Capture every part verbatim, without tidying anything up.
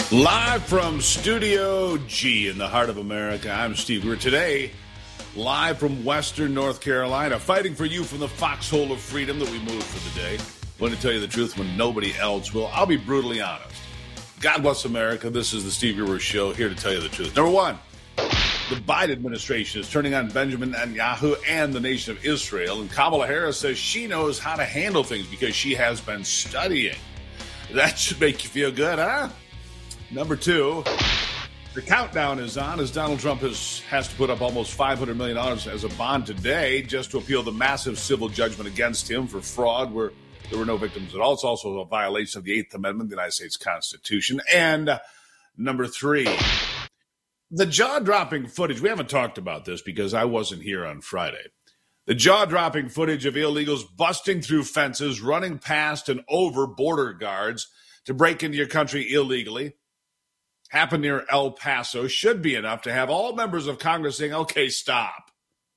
Live from Studio G in the heart of America, I'm Steve. We're today live from Western North Carolina, fighting for you from the foxhole of freedom that we moved for the day. Going to tell you the truth when nobody else will. I'll be brutally honest. God bless America. This is the Steve Gruber Show, here to tell you the truth. Number one, the Biden administration is turning on Benjamin Netanyahu and the nation of Israel, and Kamala Harris says she knows how to handle things because she has been studying. That should make you feel good, huh? Number two, the countdown is on as Donald Trump has, has to put up almost five hundred million dollars as a bond today just to appeal the massive civil judgment against him for fraud where there were no victims at all. It's also a violation of the Eighth Amendment of the United States Constitution. And uh, number three, the jaw-dropping footage. We haven't talked about this because I wasn't here on Friday. The jaw-dropping footage of illegals busting through fences, running past and over border guards to break into your country illegally, happened near El Paso, should be enough to have all members of Congress saying, okay, stop.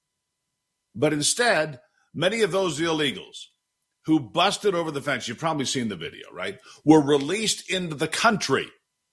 But instead, many of those illegals who busted over the fence, you've probably seen the video, right, were released into the country.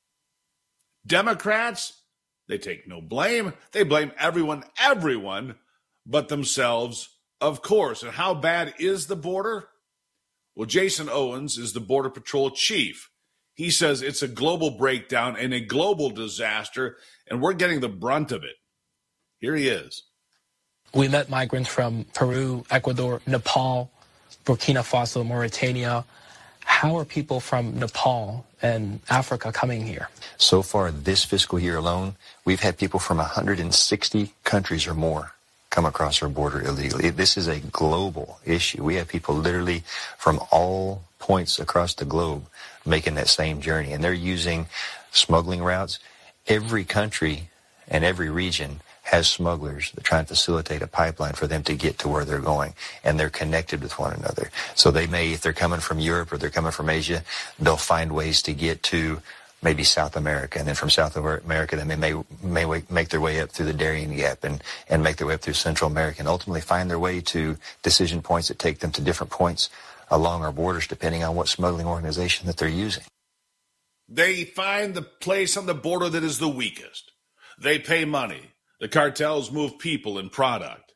Democrats, they take no blame. They blame everyone, everyone but themselves, of course. And how bad is the border? Well, Jason Owens is the Border Patrol chief. He says it's a global breakdown and a global disaster, and we're getting the brunt of it. Here he is. We met migrants from Peru, Ecuador, Nepal, Burkina Faso, Mauritania. How are people from Nepal and Africa coming here? So far this fiscal year alone, we've had people from one hundred sixty countries or more come across our border illegally. This is a global issue. We have people literally from all points across the globe making that same journey, and they're using smuggling routes. Every country and every region has smugglers that try and facilitate a pipeline for them to get to where they're going, and they're connected with one another. So they may, if they're coming from Europe or they're coming from Asia, they'll find ways to get to maybe South America, and then from South America, then they may may make their way up through the Darien Gap and, and make their way up through Central America, and ultimately find their way to decision points that take them to different points along our borders, depending on what smuggling organization that they're using. They find the place on the border that is the weakest. They pay money. The cartels move people and product.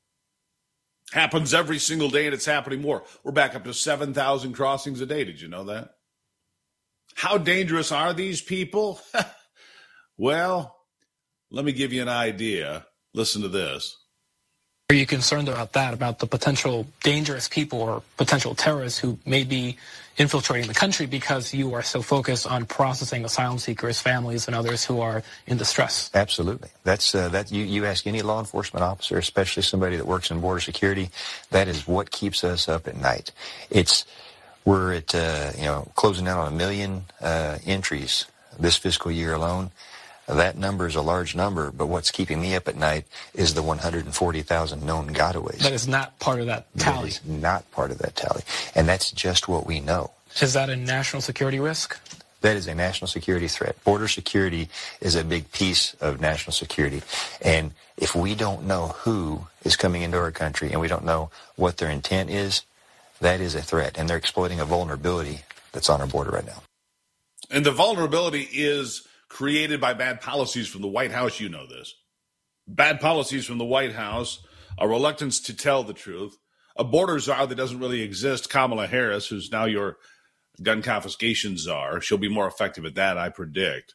Happens every single day, and it's happening more. We're back up to seven thousand crossings a day. Did you know that? How dangerous are these people? Well, let me give you an idea. Listen to this. Are you concerned about that, about the potential dangerous people or potential terrorists who may be infiltrating the country because you are so focused on processing asylum seekers, families, and others who are in distress? Absolutely. That's uh, that. You, you ask any law enforcement officer, especially somebody that works in border security, that is what keeps us up at night. It's we're at uh, you know closing out on a million uh, entries this fiscal year alone. That number is a large number, but what's keeping me up at night is the one hundred forty thousand known gotaways. That is not part of that tally. That is not part of that tally. And that's just what we know. Is that a national security risk? That is a national security threat. Border security is a big piece of national security. And if we don't know who is coming into our country and we don't know what their intent is, that is a threat. And they're exploiting a vulnerability that's on our border right now. And the vulnerability is created by bad policies from the White House. You know this. Bad policies from the White House, a reluctance to tell the truth, a border czar that doesn't really exist, Kamala Harris, who's now your gun confiscation czar. She'll be more effective at that, I predict.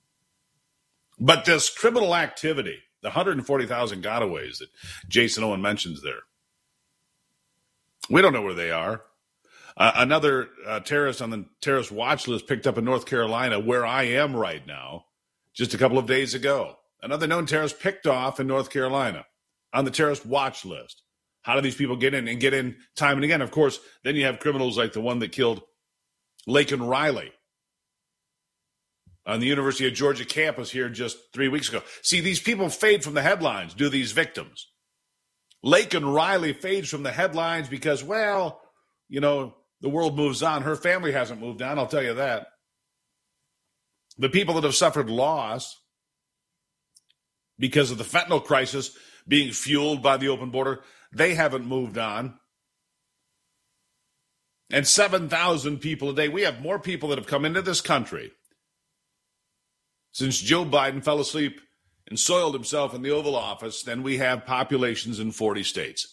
But this criminal activity, the one hundred forty thousand gotaways that Jason Owen mentions there, we don't know where they are. Uh, another uh, terrorist on the terrorist watch list picked up in North Carolina, where I am right now, just a couple of days ago. Another known terrorist picked off in North Carolina on the terrorist watch list. How do these people get in and get in time and again? Of course, then you have criminals like the one that killed Laken Riley on the University of Georgia campus here just three weeks ago. See, these people fade from the headlines, do these victims. Laken Riley fades from the headlines because, well, you know, the world moves on. Her family hasn't moved on, I'll tell you that. The people that have suffered loss because of the fentanyl crisis being fueled by the open border, they haven't moved on. And seven thousand people a day. We have more people that have come into this country Since Joe Biden fell asleep and soiled himself in the Oval Office, then we have populations in forty states.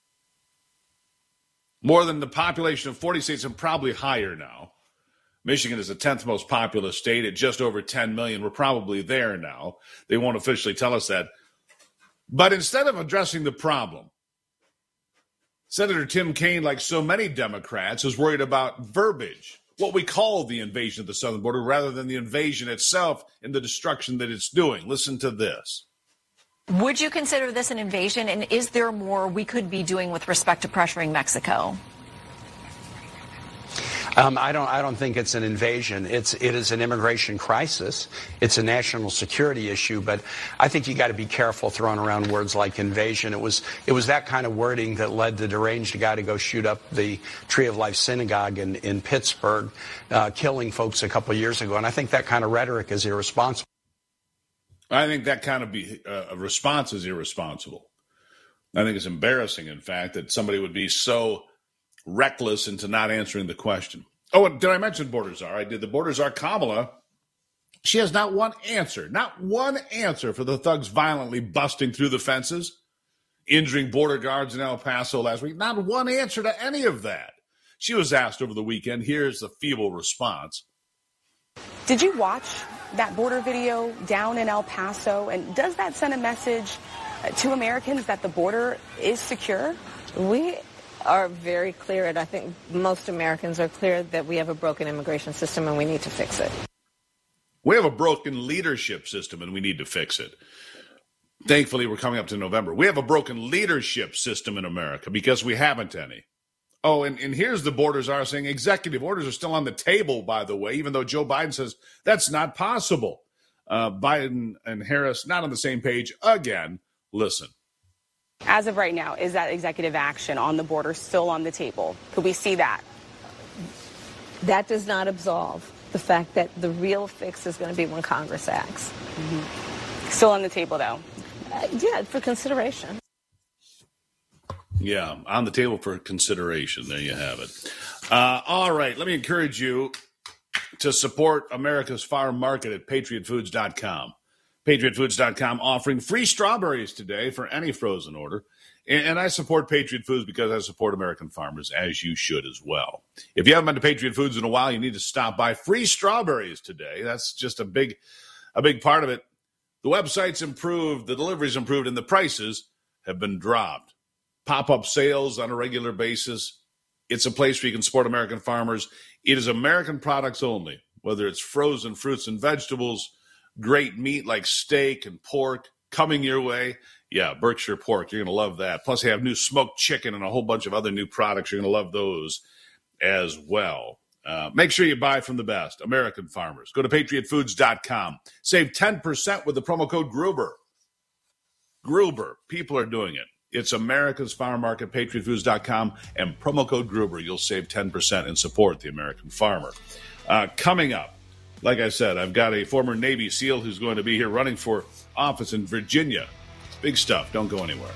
More than the population of forty states and probably higher now. Michigan is the tenth most populous state at just over ten million. We're probably there now. They won't officially tell us that. But instead of addressing the problem, Senator Tim Kaine, like so many Democrats, is worried about verbiage, what we call the invasion of the southern border, rather than the invasion itself and the destruction that it's doing. Listen to this. Would you consider this an invasion, and is there more we could be doing with respect to pressuring Mexico? Um, I don't. I don't think it's an invasion. It's. It is an immigration crisis. It's a national security issue. But I think you got to be careful throwing around words like invasion. It was. It was that kind of wording that led the deranged guy to go shoot up the Tree of Life synagogue in in Pittsburgh, uh, killing folks a couple of years ago. And I think that kind of rhetoric is irresponsible. I think that kind of be, uh, response is irresponsible. I think it's embarrassing, in fact, that somebody would be so reckless into not answering the question. Oh, and did I mention border czar? I did. The border czar, Kamala, she has not one answer, not one answer for the thugs violently busting through the fences, injuring border guards in El Paso last week. Not one answer to any of that. She was asked over the weekend. Here's the feeble response. Did you watch that border video down in El Paso? And does that send a message to Americans that the border is secure? We are very clear, and I think most Americans are clear that we have a broken immigration system and we need to fix it. We have a broken leadership system and we need to fix it. Thankfully, we're coming up to November. We have a broken leadership system in America because we haven't any. Oh, and, and here's the border czar saying executive orders are still on the table, by the way, even though Joe Biden says that's not possible. Uh, Biden and Harris not on the same page again. Listen. As of right now, is that executive action on the border still on the table? Could we see that? That does not absolve the fact that the real fix is going to be when Congress acts. Mm-hmm. Still on the table, though? Uh, yeah, for consideration. Yeah, on the table for consideration. There you have it. Uh, all right, let me encourage you to support America's farm market at patriot foods dot com. patriot foods dot com offering free strawberries today for any frozen order. And, and I support Patriot Foods because I support American farmers, as you should as well. If you haven't been to Patriot Foods in a while, you need to stop by. Free strawberries today. That's just a big, a big part of it. The website's improved, the delivery's improved, and the prices have been dropped. Pop-up sales on a regular basis. It's a place where you can support American farmers. It is American products only, whether it's frozen fruits and vegetables, great meat like steak and pork coming your way. Yeah, Berkshire Pork, you're going to love that. Plus, they have new smoked chicken and a whole bunch of other new products. You're going to love those as well. Uh, make sure you buy from the best, American farmers. Go to patriot foods dot com. Save ten percent with the promo code Gruber. Gruber. People are doing it. It's America's farm market, patriot foods dot com, and promo code Gruber. You'll save ten percent and support the American farmer. Uh, coming up, like I said, I've got a former Navy SEAL who's going to be here running for office in Virginia. Big stuff. Don't go anywhere.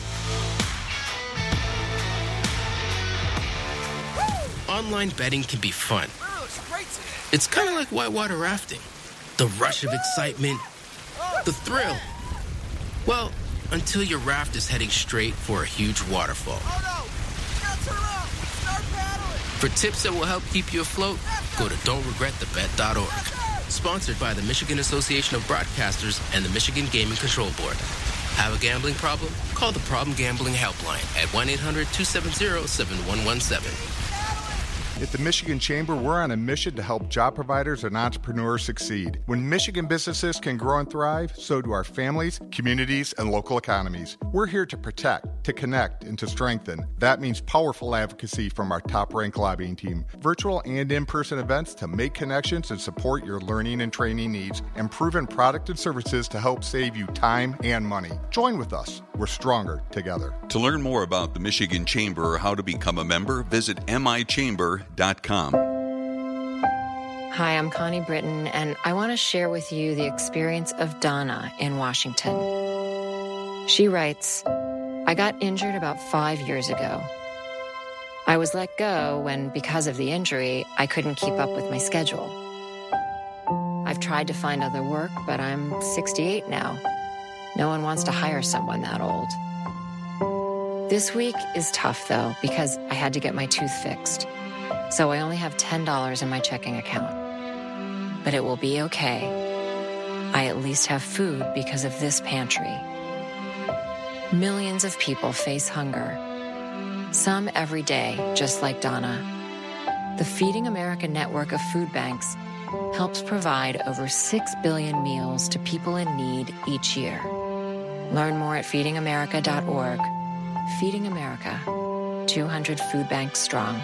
Online betting can be fun. It's kind of like whitewater rafting. The rush of excitement, the thrill. Well, until your raft is heading straight for a huge waterfall. Oh no! You gotta turn around! Start paddling! For tips that will help keep you afloat, go to don't regret the bet dot org. Sponsored by the Michigan Association of Broadcasters and the Michigan Gaming Control Board. Have a gambling problem? Call the Problem Gambling Helpline at one eight hundred two seven zero seven one one seven. At the Michigan Chamber, we're on a mission to help job providers and entrepreneurs succeed. When Michigan businesses can grow and thrive, so do our families, communities, and local economies. We're here to protect, to connect, and to strengthen. That means powerful advocacy from our top-ranked lobbying team, virtual and in-person events to make connections and support your learning and training needs, and proven product and services to help save you time and money. Join with us. We're stronger together. To learn more about the Michigan Chamber or how to become a member, visit m i chamber dot com. Hi, I'm Connie Britton, and I want to share with you the experience of Donna in Washington. She writes, I got injured about five years ago. I was let go when, because of the injury, I couldn't keep up with my schedule. I I've tried to find other work, but I'm sixty-eight now. No one wants to hire someone that old. This week is tough, though, because I had to get my tooth fixed. So I only have ten dollars in my checking account. But it will be okay. I at least have food because of this pantry. Millions of people face hunger. Some every day, just like Donna. The Feeding America network of food banks helps provide over six billion meals to people in need each year. Learn more at feeding america dot org. Feeding America, two hundred food banks strong.